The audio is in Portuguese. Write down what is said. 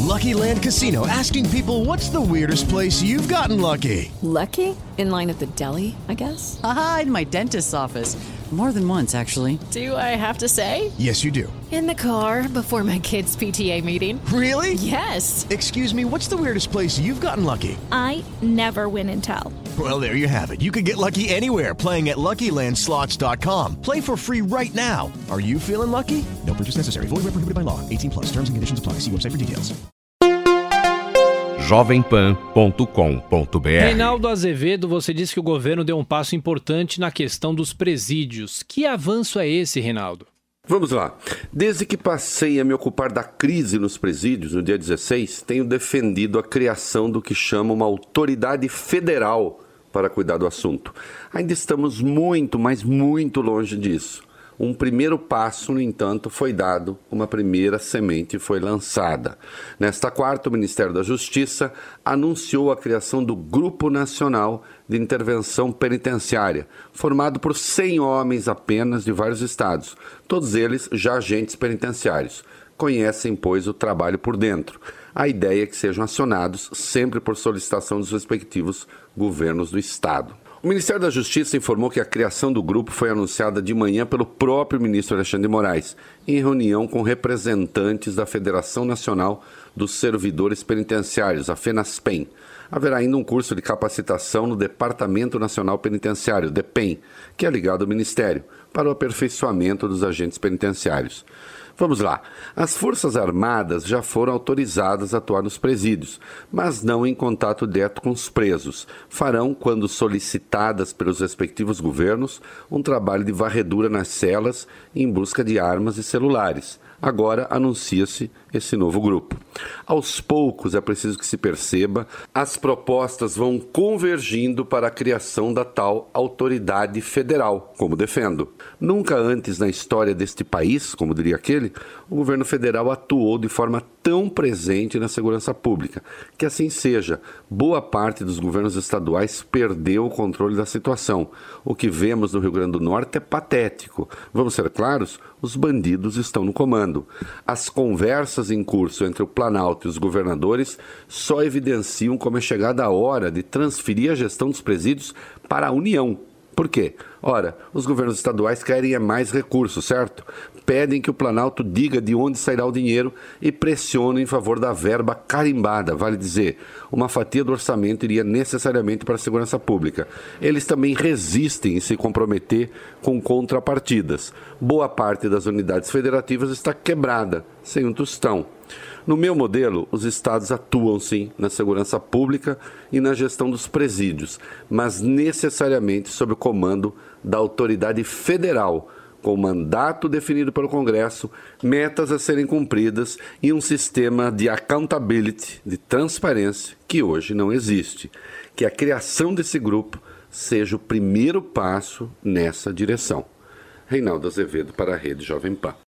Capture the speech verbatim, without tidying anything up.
Lucky Land Casino, asking people, what's the weirdest place you've gotten lucky? Lucky? In line at the deli, I guess? Aha, in my dentist's office. More than once, actually. Do I have to say? Yes, you do. In the car before my kids' P T A meeting. Really? Yes. Excuse me, what's the weirdest place you've gotten lucky? I never win and tell. Well, there you have it. You can get lucky anywhere, playing at Lucky Land Slots dot com. Play for free right now. Are you feeling lucky? No purchase necessary. Void where prohibited by law. eighteen plus. Terms and conditions apply. See website for details. jovem pan ponto com ponto b r. Reinaldo Azevedo, você disse que o governo deu um passo importante na questão dos presídios. Que avanço é esse, Reinaldo? Vamos lá. Desde que passei a me ocupar da crise nos presídios, no dia dezesseis, tenho defendido a criação do que chama uma autoridade federal para cuidar do assunto. Ainda estamos muito, mas muito longe disso. Um primeiro passo, no entanto, foi dado, uma primeira semente foi lançada. Nesta quarta, o Ministério da Justiça anunciou a criação do Grupo Nacional de Intervenção Penitenciária, formado por cem homens apenas de vários estados, todos eles já agentes penitenciários. Conhecem, pois, o trabalho por dentro. A ideia é que sejam acionados sempre por solicitação dos respectivos governos do estado. O Ministério da Justiça informou que a criação do grupo foi anunciada de manhã pelo próprio ministro Alexandre de Moraes, em reunião com representantes da Federação Nacional dos Servidores Penitenciários, a FENASPEN. Haverá ainda um curso de capacitação no Departamento Nacional Penitenciário, DEPEN, que é ligado ao Ministério, para o aperfeiçoamento dos agentes penitenciários. Vamos lá. As Forças Armadas já foram autorizadas a atuar nos presídios, mas não em contato direto com os presos. Farão, quando solicitadas pelos respectivos governos, um trabalho de varredura nas celas em busca de armas e celulares. Agora anuncia-se esse novo grupo. Aos poucos, é preciso que se perceba, as propostas vão convergindo para a criação da tal autoridade federal, como defendo. Nunca antes na história deste país, como diria aquele, o governo federal atuou de forma tão presente na segurança pública. Que assim seja, boa parte dos governos estaduais perdeu o controle da situação. O que vemos no Rio Grande do Norte é patético. Vamos ser claros? Os bandidos estão no comando. As conversas em curso entre o Planalto e os governadores só evidenciam como é chegada a hora de transferir a gestão dos presídios para a União. Por quê? Ora, os governos estaduais querem é mais recursos, certo? Pedem que o Planalto diga de onde sairá o dinheiro e pressionam em favor da verba carimbada, vale dizer, uma fatia do orçamento iria necessariamente para a segurança pública. Eles também resistem em se comprometer com contrapartidas. Boa parte das unidades federativas está quebrada, sem um tostão. No meu modelo, os estados atuam sim na segurança pública e na gestão dos presídios, mas necessariamente sob o comando da autoridade federal, com mandato definido pelo Congresso, metas a serem cumpridas e um sistema de accountability, de transparência, que hoje não existe. Que a criação desse grupo seja o primeiro passo nessa direção. Reinaldo Azevedo para a Rede Jovem Pan.